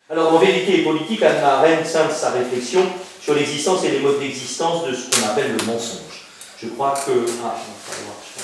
Alors, en vérité et politique, Hannah Arendt centre sa réflexion sur l'existence et les modes d'existence de ce qu'on appelle le mensonge. Je crois que... Ah, il va falloir que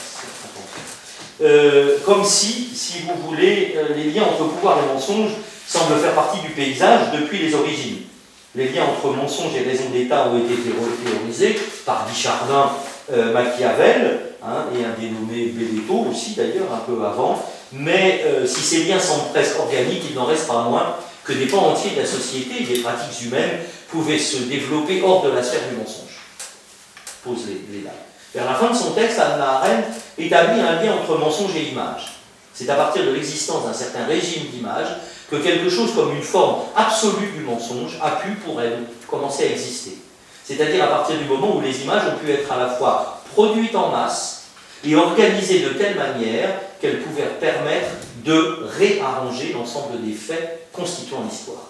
je fasse attention. Comme si vous voulez, les liens entre pouvoir et mensonge semblent faire partie du paysage depuis les origines. Les liens entre mensonge et raison d'État ont été théorisés par Guy Chardin, Machiavel, et un dénommé Belletto aussi d'ailleurs, un peu avant. Mais si ces liens semblent presque organiques, il n'en reste pas moins que des pans entiers de la société et des pratiques humaines pouvaient se développer hors de la sphère du mensonge. Pose les dates. Vers la fin de son texte, Hannah Arendt établit un lien entre mensonge et image. C'est à partir de l'existence d'un certain régime d'image que quelque chose comme une forme absolue du mensonge a pu, pour elle, commencer à exister. C'est-à-dire à partir du moment où les images ont pu être à la fois produites en masse et organisées de telle manière qu'elles pouvaient permettre de réarranger l'ensemble des faits constituant l'histoire.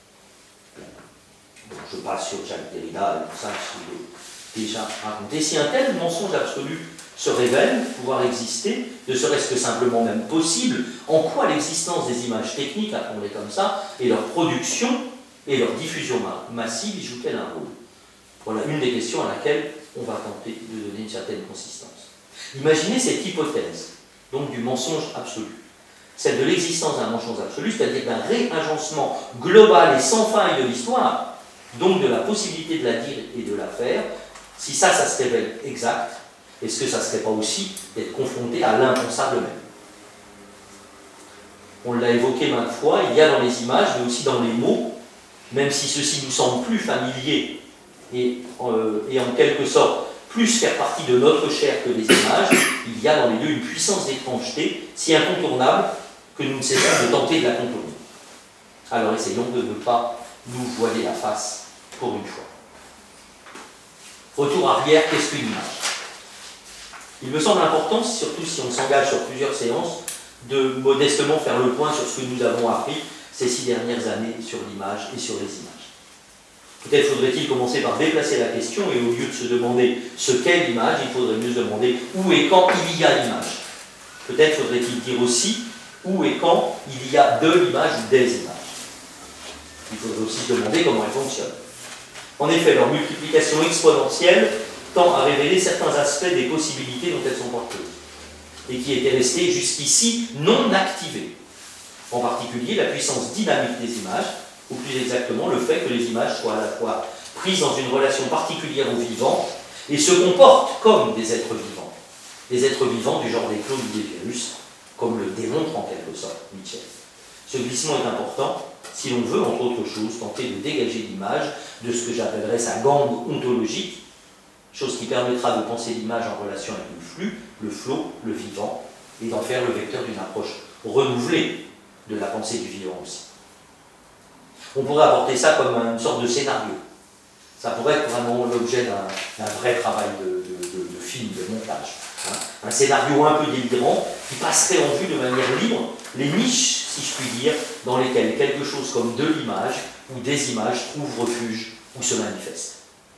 Bon, je passe sur Jacques Derrida et tout ça, je l'ai déjà raconté. Si un tel mensonge absolu se révèle pouvoir exister, ne serait-ce que simplement même possible, en quoi l'existence des images techniques, appelons-les comme ça, et leur production et leur diffusion massive y jouent-elles un rôle? Voilà une des questions à laquelle on va tenter de donner une certaine consistance. Imaginez cette hypothèse, donc du mensonge absolu, celle de l'existence d'un mensonge absolu, c'est-à-dire d'un réagencement global et sans faille de l'histoire, donc de la possibilité de la dire et de la faire. Si ça se révèle exact, est-ce que ça ne serait pas aussi d'être confronté à l'impensable même? On l'a évoqué maintes fois, il y a dans les images, mais aussi dans les mots, même si ceux-ci nous semblent plus familiers et en quelque sorte plus faire partie de notre chair que les images, il y a dans les deux une puissance d'étrangeté si incontournable que nous ne cessons de tenter de la contourner. Alors essayons de ne pas nous voiler la face pour une fois. Retour arrière, qu'est-ce qu'une image? Il me semble important, surtout si on s'engage sur plusieurs séances, de modestement faire le point sur ce que nous avons appris ces 6 dernières années sur l'image et sur les images. Peut-être faudrait-il commencer par déplacer la question et au lieu de se demander ce qu'est l'image, il faudrait mieux se demander où et quand il y a l'image. Peut-être faudrait-il dire aussi où et quand il y a de l'image ou des images. Il faudrait aussi se demander comment elles fonctionnent. En effet, leur multiplication exponentielle tend à révéler certains aspects des possibilités dont elles sont porteuses et qui étaient restées jusqu'ici non activées. En particulier, la puissance dynamique des images, ou plus exactement le fait que les images soient à la fois prises dans une relation particulière au vivant et se comportent comme des êtres vivants du genre des clones ou des virus, comme le démontre en quelque sorte Mitchell. Ce glissement est important si l'on veut, entre autres choses, tenter de dégager l'image de ce que j'appellerais sa gangue ontologique, chose qui permettra de penser l'image en relation avec le flux, le flot, le vivant, et d'en faire le vecteur d'une approche renouvelée de la pensée du vivant aussi. On pourrait apporter ça comme une sorte de scénario. Ça pourrait être vraiment l'objet d'un vrai travail de film, de montage. Un scénario un peu délirant qui passerait en vue de manière libre les niches, si je puis dire, dans lesquelles quelque chose comme de l'image ou des images trouve refuge ou se manifeste.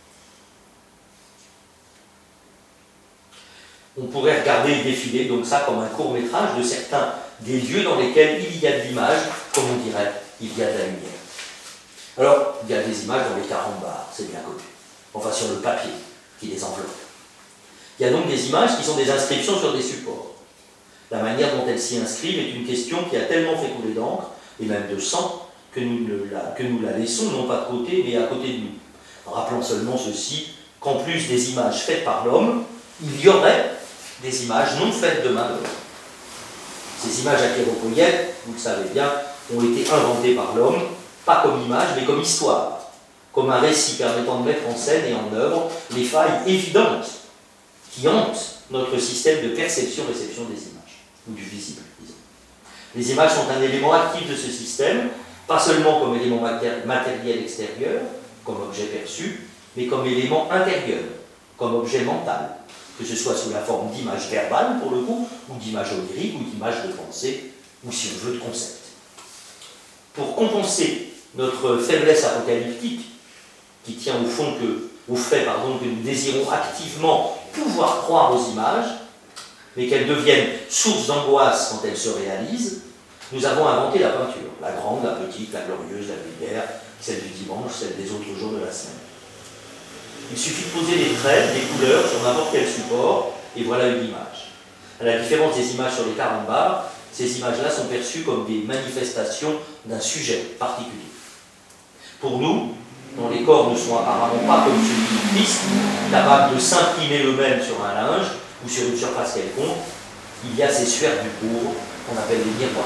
On pourrait regarder et défiler donc ça comme un court-métrage de certains des lieux dans lesquels il y a de l'image, comme on dirait, il y a de la lumière. Alors, il y a des images dans les carambars, c'est bien connu. Enfin, sur le papier qui les enveloppe. Il y a donc des images qui sont des inscriptions sur des supports. La manière dont elles s'y inscrivent est une question qui a tellement fait couler d'encre, et même de sang, que nous la laissons non pas de côté, mais à côté de nous. En rappelant seulement ceci, qu'en plus des images faites par l'homme, il y aurait des images non faites de main d'homme. Ces images achéropoïètes, vous le savez bien, ont été inventées par l'homme, pas comme image, mais comme histoire, comme un récit permettant de mettre en scène et en œuvre les failles évidentes qui hantent notre système de perception-réception des images, ou du visible, disons. Les images sont un élément actif de ce système, pas seulement comme élément matériel extérieur, comme objet perçu, mais comme élément intérieur, comme objet mental, que ce soit sous la forme d'images verbales, pour le coup, ou d'images oniriques, ou d'images de pensée, ou si on veut de concepts. Pour compenser notre faiblesse apocalyptique, qui tient au fait que nous désirons activement pouvoir croire aux images, mais qu'elles deviennent source d'angoisse quand elles se réalisent, nous avons inventé la peinture, la grande, la petite, la glorieuse, la vulgaire, celle du dimanche, celle des autres jours de la semaine. Il suffit de poser des traits, des couleurs sur n'importe quel support, et voilà une image. À la différence des images sur les carambars, ces images-là sont perçues comme des manifestations d'un sujet particulier. Pour nous, dont les corps ne sont apparemment pas comme celui du Christ, capables de s'imprimer eux-mêmes sur un linge ou sur une surface quelconque, il y a ces sphères du cours qu'on appelle les miroirs.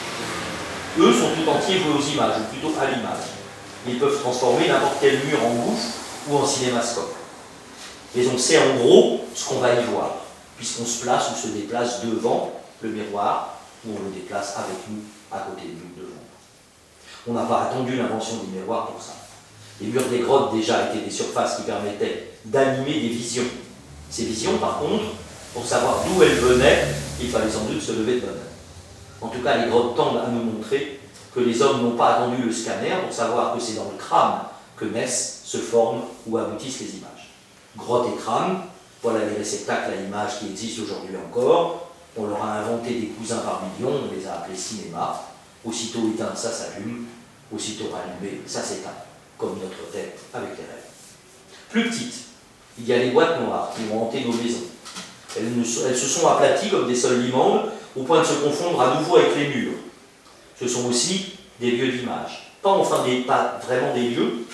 Eux sont tout entiers voués aux images, ou plutôt à l'image. Ils peuvent transformer n'importe quel mur en gouffre ou en cinémascope. Mais on sait en gros ce qu'on va y voir, puisqu'on se place ou se déplace devant le miroir, ou on le déplace avec nous, à côté de nous, devant. On n'a pas attendu l'invention des miroirs pour ça. Les murs des grottes déjà étaient des surfaces qui permettaient d'animer des visions. Ces visions, par contre, pour savoir d'où elles venaient, il fallait sans doute se lever de bonne heure. En tout cas, les grottes tendent à nous montrer que les hommes n'ont pas attendu le scanner pour savoir que c'est dans le crâne que naissent, se forment ou aboutissent les images. Grotte et crâne, voilà les réceptacles à images qui existent aujourd'hui encore. On leur a inventé des cousins par millions, on les a appelés cinéma. Aussitôt éteint, ça s'allume. Aussitôt rallumé, ça s'éteint, comme notre tête avec les rêves. Plus petite, il y a les boîtes noires qui ont hanté nos maisons. Elles se sont aplaties comme des sols limandes, au point de se confondre à nouveau avec les murs. Ce sont aussi des lieux d'image. Pas vraiment des lieux,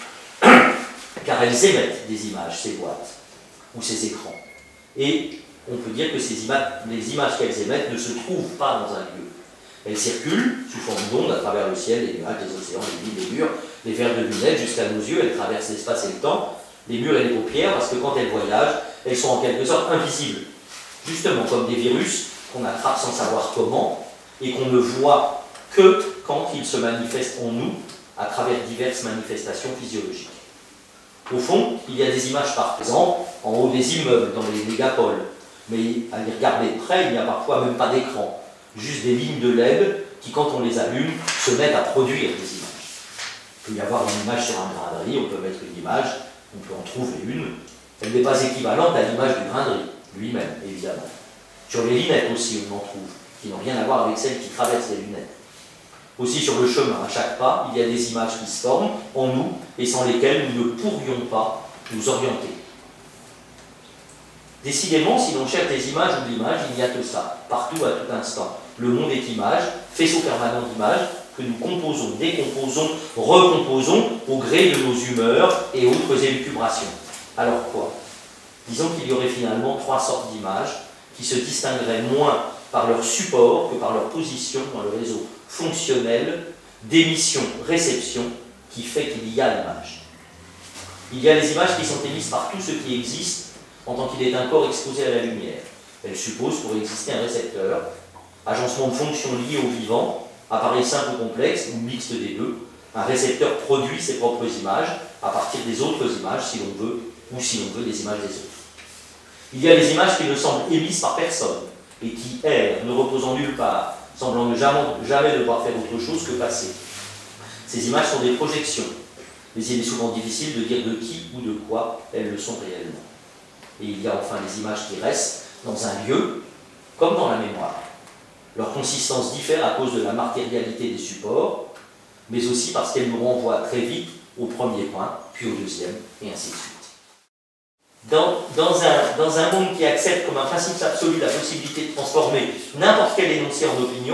car elles émettent des images, ces boîtes, ou ces écrans. Et on peut dire que les images qu'elles émettent ne se trouvent pas dans un lieu. Elles circulent sous forme d'ondes à travers le ciel, les nuages, les océans, les villes, les murs, les verres de lunettes jusqu'à nos yeux. Elles traversent l'espace et le temps, les murs et les paupières, parce que quand elles voyagent, elles sont en quelque sorte invisibles. Justement, comme des virus qu'on attrape sans savoir comment, et qu'on ne voit que quand ils se manifestent en nous, à travers diverses manifestations physiologiques. Au fond, il y a des images par exemple en haut des immeubles, dans les mégapoles, mais à les regarder près, il n'y a parfois même pas d'écran. Juste des lignes de LED qui, quand on les allume, se mettent à produire des images. Il peut y avoir une image sur un grain de riz, on peut mettre une image, on peut en trouver une. Elle n'est pas équivalente à l'image du grain de riz, lui-même, évidemment. Sur les lunettes aussi, on en trouve, qui n'ont rien à voir avec celles qui traversent les lunettes. Aussi sur le chemin, à chaque pas, il y a des images qui se forment en nous et sans lesquelles nous ne pourrions pas nous orienter. Décidément, si l'on cherche des images ou de l'image, il n'y a que ça, partout, à tout instant. Le monde est image, faisceau permanent d'images que nous composons, décomposons, recomposons au gré de nos humeurs et autres élucubrations. Alors quoi? Disons qu'il y aurait finalement 3 sortes d'images qui se distingueraient moins par leur support que par leur position dans le réseau fonctionnel d'émission-réception qui fait qu'il y a l'image. Il y a les images qui sont émises par tout ce qui existe en tant qu'il est un corps exposé à la lumière. Elles supposent pour exister un récepteur, agencement de fonctions liées au vivant, appareil simple ou complexe ou mixte des deux. Un récepteur produit ses propres images à partir des autres images si l'on veut, ou si l'on veut des images des autres. Il y a les images qui ne semblent émises par personne et qui errent, ne reposant nulle part, semblant ne jamais devoir faire autre chose que passer. Ces images sont des projections, mais il est souvent difficile de dire de qui ou de quoi elles le sont réellement. Et il y a enfin les images qui restent dans un lieu, comme dans la mémoire. Leur consistance diffère à cause de la matérialité des supports, mais aussi parce qu'elles nous renvoient très vite au premier point, puis au deuxième, et ainsi de suite. Dans un monde qui accepte comme un principe absolu la possibilité de transformer n'importe quel énoncé en opinion,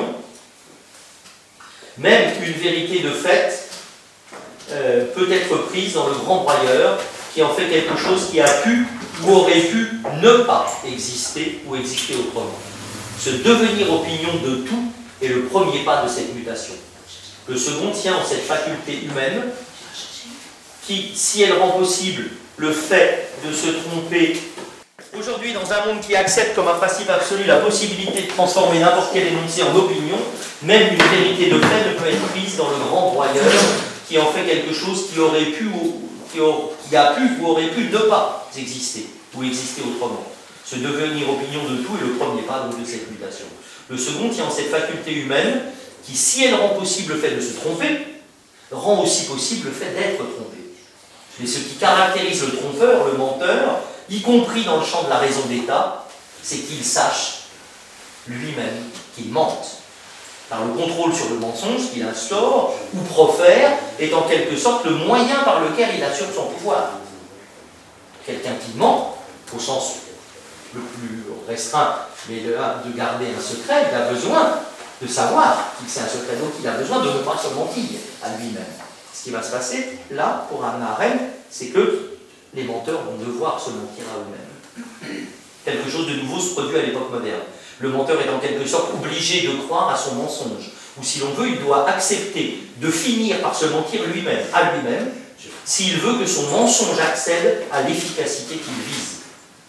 même une vérité de fait peut être prise dans le grand broyeur qui en fait quelque chose qui a pu ou aurait pu ne pas exister ou exister autrement. Ce devenir opinion de tout est le premier pas de cette mutation. Le second tient en cette faculté humaine qui, si elle rend possible le fait de se tromper, aujourd'hui dans un monde qui accepte comme un principe absolu la possibilité de transformer n'importe quel énoncé en opinion, même une vérité de fait ne peut être prise dans le grand broyeur qui en fait quelque chose qui aurait pu ou qui a pu ou aurait pu ne pas exister ou exister autrement. Ce devenir opinion de tout est le premier pas donc, de cette mutation. Le second tient en cette faculté humaine qui, si elle rend possible le fait de se tromper, rend aussi possible le fait d'être trompé. Mais ce qui caractérise le trompeur, le menteur, y compris dans le champ de la raison d'État, c'est qu'il sache lui-même qu'il mente. Par le contrôle sur le mensonge qu'il instaure ou profère est en quelque sorte le moyen par lequel il assure son pouvoir. Quelqu'un qui ment, au sens le plus restreint, mais de garder un secret, il a besoin de savoir qu'il c'est un secret, donc il a besoin de ne pas se mentir à lui-même. Ce qui va se passer là, pour Hannah Arendt, c'est que les menteurs vont devoir se mentir à eux-mêmes. Quelque chose de nouveau se produit à l'époque moderne. Le menteur est en quelque sorte obligé de croire à son mensonge, ou si l'on veut, il doit accepter de finir par se mentir lui-même, à lui-même, s'il veut que son mensonge accède à l'efficacité qu'il vise.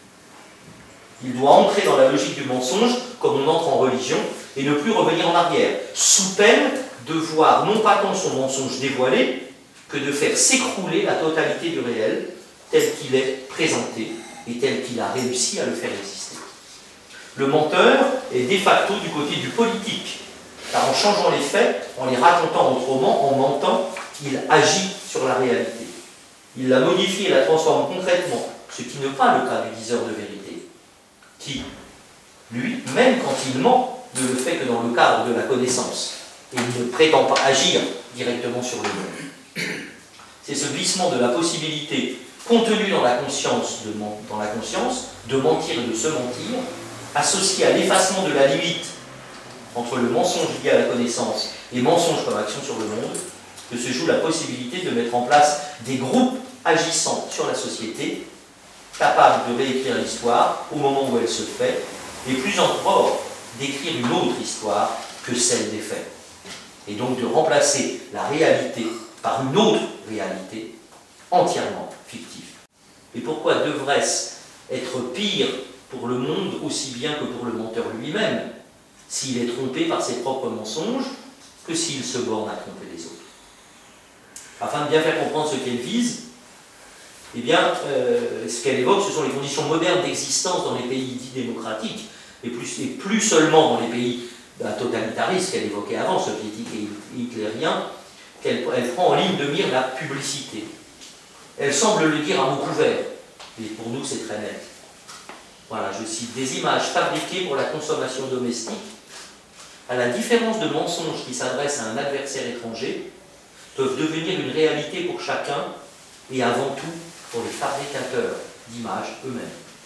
Il doit entrer dans la logique du mensonge comme on entre en religion et ne plus revenir en arrière, sous peine de voir non pas tant son mensonge dévoilé que de faire s'écrouler la totalité du réel tel qu'il est présenté et tel qu'il a réussi à le faire exister. Le menteur est de facto du côté du politique, car en changeant les faits, en les racontant autrement, en mentant, il agit sur la réalité. Il la modifie et la transforme concrètement, ce qui n'est pas le cas du diseur de vérité, qui, lui, même quand il ment, ne le fait que dans le cadre de la connaissance, et il ne prétend pas agir directement sur le monde. C'est ce glissement de la possibilité contenue dans la conscience de mentir et de se mentir, associé à l'effacement de la limite entre le mensonge lié à la connaissance et mensonge comme action sur le monde, que se joue la possibilité de mettre en place des groupes agissant sur la société, capables de réécrire l'histoire au moment où elle se fait, et plus encore d'écrire une autre histoire que celle des faits. Et donc de remplacer la réalité par une autre réalité entièrement fictive. Et pourquoi devrait-ce être pire pour le monde aussi bien que pour le menteur lui-même, s'il est trompé par ses propres mensonges, que s'il se borne à tromper les autres? Afin de bien faire comprendre ce qu'elle vise, eh bien, ce qu'elle évoque, ce sont les conditions modernes d'existence dans les pays dits démocratiques, et plus seulement dans les pays totalitaristes qu'elle évoquait avant, soviétiques et hitlériens, qu'elle prend en ligne de mire la publicité. Elle semble le dire à mots couverts, et pour nous c'est très net. Voilà, je cite, des images fabriquées pour la consommation domestique, à la différence de mensonges qui s'adressent à un adversaire étranger, peuvent devenir une réalité pour chacun et avant tout pour les fabricateurs d'images eux-mêmes.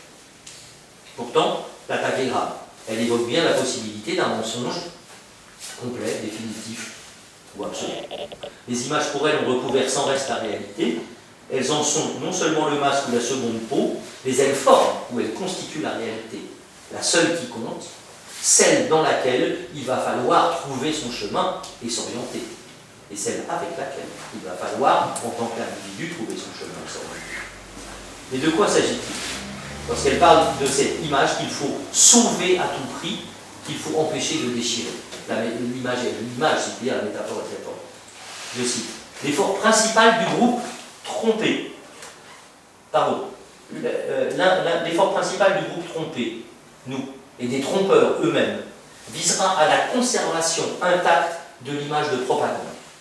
Pourtant, l'attaque est grave. Elle évoque bien la possibilité d'un mensonge complet, définitif ou absolu. Les images pour elles ont recouvert sans reste la réalité. Elles en sont non seulement le masque ou la seconde peau, mais elles forment ou elles constituent la réalité. La seule qui compte, celle dans laquelle il va falloir trouver son chemin et s'orienter. Et celle avec laquelle il va falloir, en tant qu'individu, trouver son chemin et s'orienter. Mais de quoi s'agit-il? Lorsqu'elle parle de cette image qu'il faut sauver à tout prix, qu'il faut empêcher de déchirer. L'image, c'est-à-dire la métaphore est très forte. Je cite. L'effort principal du groupe trompé. Pardon. L'effort principal du groupe trompé, nous, et des trompeurs eux-mêmes, visera à la conservation intacte de l'image de propagande.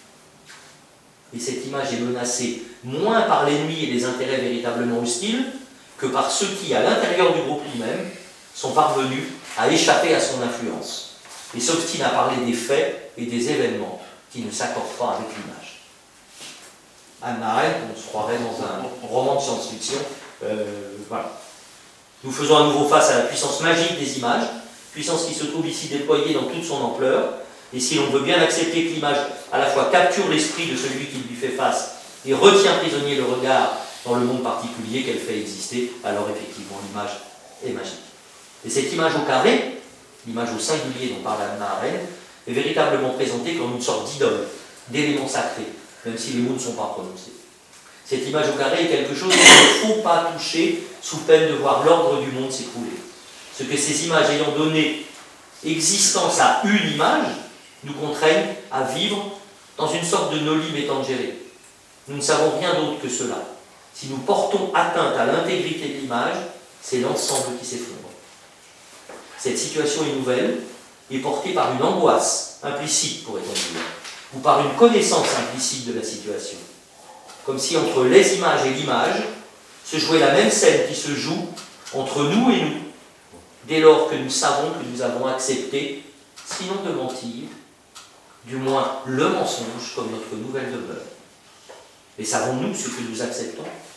Et cette image est menacée moins par l'ennemi et les intérêts véritablement hostiles que par ceux qui, à l'intérieur du groupe lui-même, sont parvenus à échapper à son influence et s'obstinent à parler des faits et des événements qui ne s'accordent pas avec l'image. Hannah Arendt, on se croirait dans un roman de science-fiction. Voilà. Nous faisons à nouveau face à la puissance magique des images, puissance qui se trouve ici déployée dans toute son ampleur, et si l'on veut bien accepter que l'image à la fois capture l'esprit de celui qui lui fait face et retient prisonnier le regard dans le monde particulier qu'elle fait exister, alors effectivement l'image est magique. Et cette image au carré, l'image au singulier dont parle Hannah Arendt, est véritablement présentée comme une sorte d'idole, d'élément sacré, même si les mots ne sont pas prononcés. Cette image au carré est quelque chose qu'il ne faut pas toucher sous peine de voir l'ordre du monde s'écrouler. Ce que ces images ayant donné existence à une image nous contraignent à vivre dans une sorte de noli me tangere. Nous ne savons rien d'autre que cela. Si nous portons atteinte à l'intégrité de l'image, c'est l'ensemble qui s'effondre. Cette situation est nouvelle et portée par une angoisse implicite, pourrait-on dire, ou par une connaissance implicite de la situation. Comme si entre les images et l'image se jouait la même scène qui se joue entre nous et nous, dès lors que nous savons que nous avons accepté, sinon de mentir, du moins le mensonge comme notre nouvelle demeure. Et savons-nous ce que nous acceptons